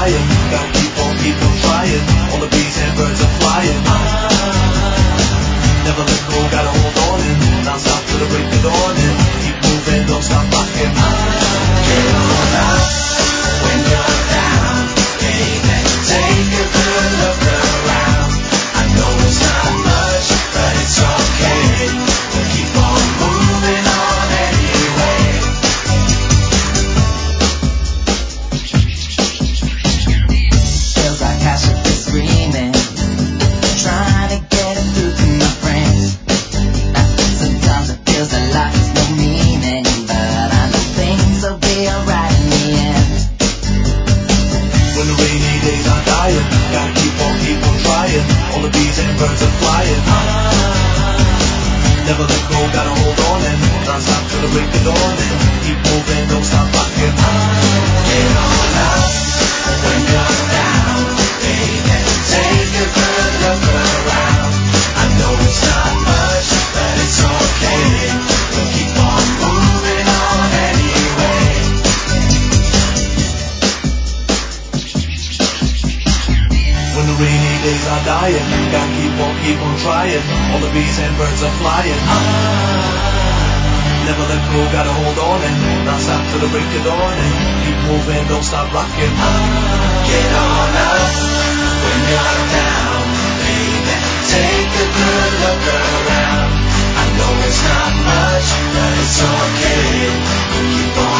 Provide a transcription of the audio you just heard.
dying. Gotta keep on trying. All the bees and birds are flying. Never let go, gotta hold on and not stop till the break of dawn and keep moving, don't stop rocking. Get on up when you're down, baby. Take a good look around. I know it's not much, but it's okay. We'll keep on moving on anyway. Feels like I should be screaming, trying to get it through to my friends. Sometimes it feels like life has no meaning, but I know things will be alright in the end. When the rainy days are dying, gotta keep on trying. All the bees and birds are flying. Never let go, gotta hold on and not stop till the break of dawn and keep moving, don't stop rocking. Get on up when you're down, baby. Take a good look around. I know it's not much, but it's okay. We'll keep on moving on anyway. When the rainy days are dying, gotta keep on trying. All the bees and birds are flying. Never let go, gotta hold on and not stop till the break of dawn and keep moving, don't stop rocking. Get on up when you're down, baby. Take a good look around. I know it's not much, but it's okay. Keep on